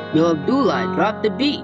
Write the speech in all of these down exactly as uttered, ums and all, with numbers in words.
Yo, Abdullah, drop the beat.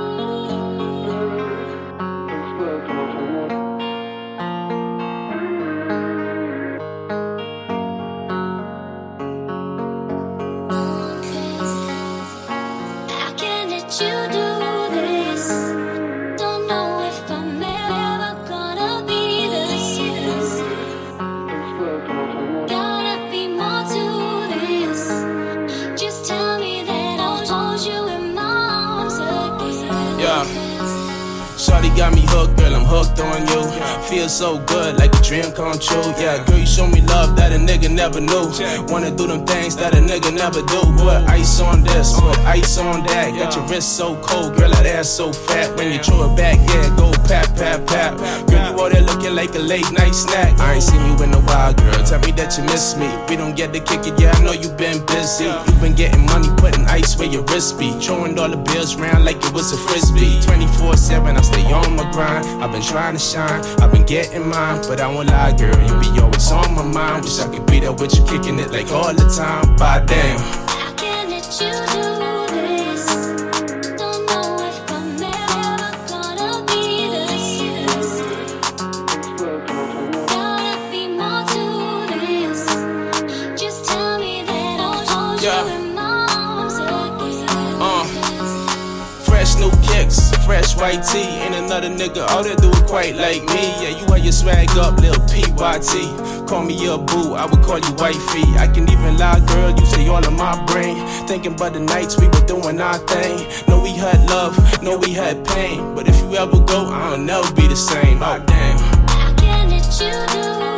Shawty got me hooked, girl, I'm hooked on you. Feel so good, like a dream come true. Yeah, girl, you show me love that a nigga never knew. Wanna do them things that a nigga never do. Put ice on this, put ice on that. Got your wrist so cold, girl, that ass so fat. When you throw it back, yeah, go pat, pat, pat. Girl, you out there looking like a late night snack. I ain't seen you in a while, girl, tell me that you miss me. We don't get to kick it, yeah, I know you been busy. You been getting money, putting ice where your wrist be. Throwing all the bills round like it was a frisbee. twenty-four seven, I stay on my grind. I've been trying to shine, I've been getting mine. But I won't lie, girl, you be always on my mind. Wish I could be there with you, kicking it like all the time. By damn, how can let you do this? Don't know if I'm ever gonna be the same. Gotta be more to this. Just tell me that I'll hold yeah. you in my arms again. Uh, fresh new kicks, fresh white tee. Ain't another nigga out there do it quite like me. Yeah, you had your swag up, lil' P Y T. Call me your boo, I would call you wifey. I can even lie, girl, you stay all in my brain. Thinking about the nights we were doing our thing. Know we had love, know we had pain. But if you ever go, I'll never be the same. Oh damn, how can let you do